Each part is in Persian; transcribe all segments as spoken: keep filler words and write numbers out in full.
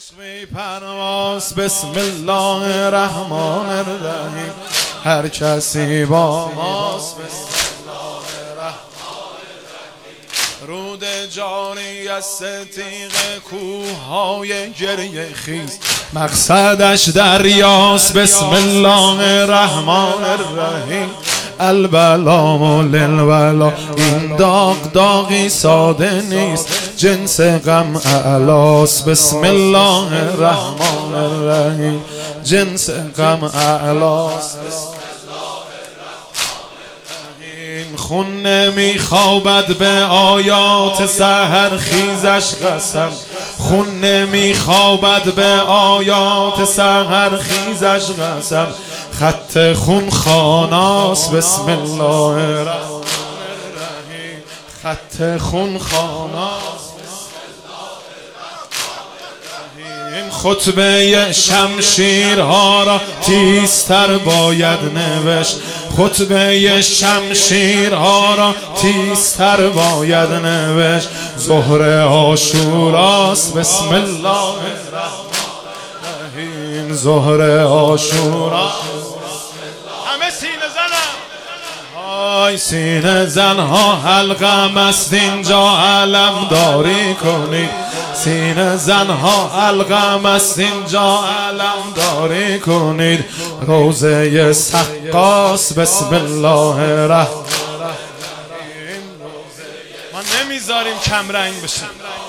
عشق پرواز بسم الله الرحمن الرحیم. هر کسی با ماست بسم الله الرحمن الرحیم. رود جاری از ستیغ کوههای گریه خیز، مقصدش دریاست بسم الله الرحمن الرحیم. البلا للولا، این داغ داغی ساده نیست، جنس غم اعلاست بسم الله الرحمن الرحیم. جنس غم اعلاست بسم الله الرحمن الرحیم. خون نمیخوابد به آیات سحر خیزش قسم، خون نمیخوابد به آیات سحر خیزش قسم. خط خون خاناست بسم الله الرحمن الرحیم. خط خون خاناست بسم الله الرحمن الرحیم. خطبه شمشیرها را تیزتر باید نوشت، خطبه شمشیرها را تیزتر باید نوشت. ظهر عاشوراست بسم الله الرحمن الرحیم. ظهر عاشوراست. همه سینه زنم، های سینه زنها حلقم است اینجا علم داری کنید. سینه زنها حلقم است اینجا علم داری کنید. روزه سقاست بسم الله الرحمن الرحیم. ما نمیذاریم کم رنگ بشیم.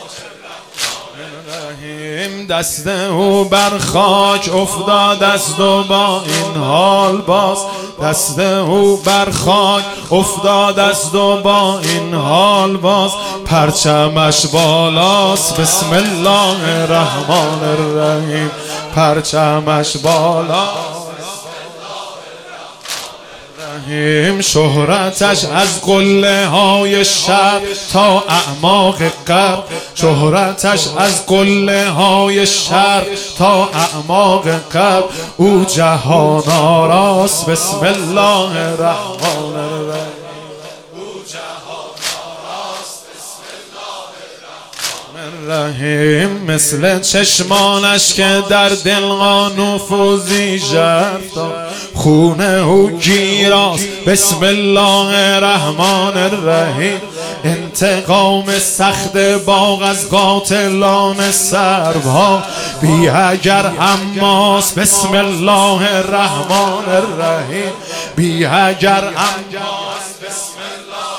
دست او بر خاک افتاد است و با این حال باز، دست او بر خاک افتاد است و با این حال باز. پرچمش بالاست بسم الله الرحمن الرحیم. پرچمش بالاست شهرتش از قله های شب تا اعماق غرب، شهرتش از قله های شرق تا اعماق غرب. او جهان آراست بسم الله الرحمن الرحیم. او جهان آراست بسم الله الرحمن الرحیم. مثل چشمانش که در دل نفوذی ژرف داد، خون او گیراست بسم الله الرحمن الرحیم. انتقام سخت باغ از قاتلان سربها، بی اگر اماس بسم الله الرحمن الرحیم. بی اگر اماس بسم الله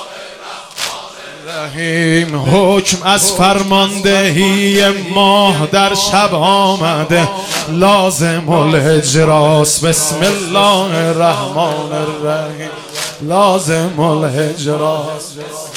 الرحیم. حکم از فرماندهی ماه در شب آمده، لازم الاجراست بسم الله الرحمن الرحیم. لازم الاجراست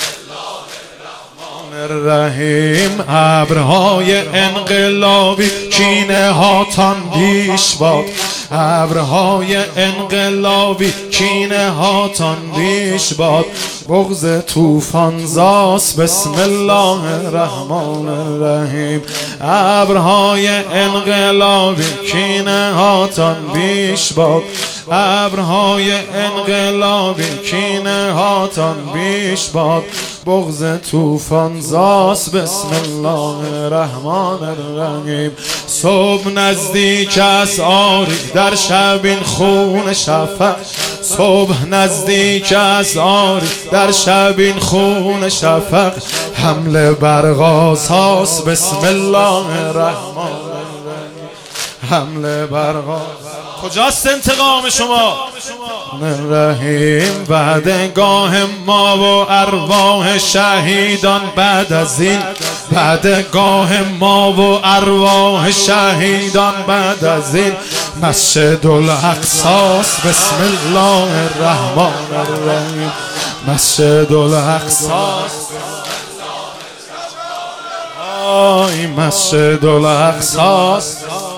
الرحیم. ابرهای انقلابی کینه هاتان بیش باد، ابرهای انقلابی کینه هاتان بیش باد. بغض طوفان زاست بسم الله الرحمن الرحیم. ابرهای انقلابی کینه هاتان بیش باد، ابرهای انقلابی کینه هاتان بیش باد. بغض طوفان زاست بسم الله الرحمن الرحیم. صبح نزدیک است آری در شب این خون شفق، صبح نزدیک است آری در شب این خون شفق. حمله بر غاز هاست بسم الله الرحمن الرحیم. حمله بر غاز. کجاست انتقام شما؟ الرحیم. بعدگاه ما و ارواح شهیدان بعد از این، بعدگاه ما و ارواح شهیدان بعد از این. مسجد الاقصاست بسم الله الرحمن الرحیم. مسجد الاقصاست. آی مسجد الاقصاست.